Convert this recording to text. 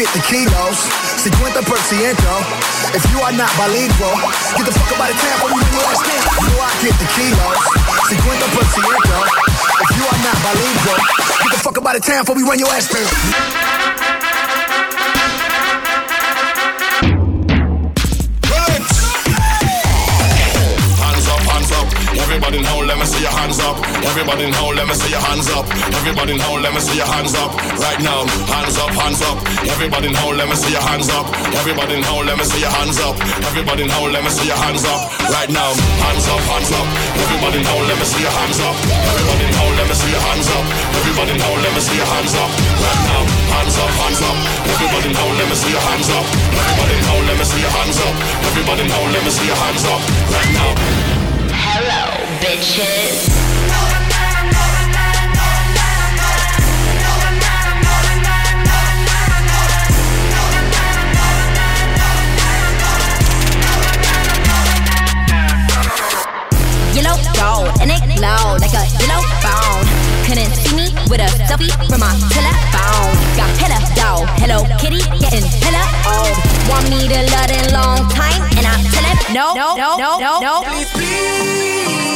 get the kilos, 50%. If you are not bilingual, get the fuck up out of town before we bring your ass in. You know I get the kilos, 50%. If you are not bilingual, get the fuck up out of town before we run your ass down. Everybody now, let me see your hands up. Everybody now, let me see your hands up. Everybody now, let me see your hands up. Right now, hands up, hands up. Everybody now, let me see your hands up. Everybody now, let me see your hands up. Everybody now, let me see your hands up. Right now, hands up, hands up. Everybody now, let me see your hands up. Everybody now, let me see your hands up. Everybody now, let me see your hands up. Right now, hands up, hands up. Everybody now, let me see your hands up. Everybody now, let me see your hands up. Everybody now, let me see your hands up. Right now. Hello, bitches. Yellow gold, and it glow like a yellow phone. Couldn't see me with a selfie from my telephone. Got hella dough, Hello Kitty, getting hella old. Want me to love in long time, and I tell him no, no, no, no, no. Please, please.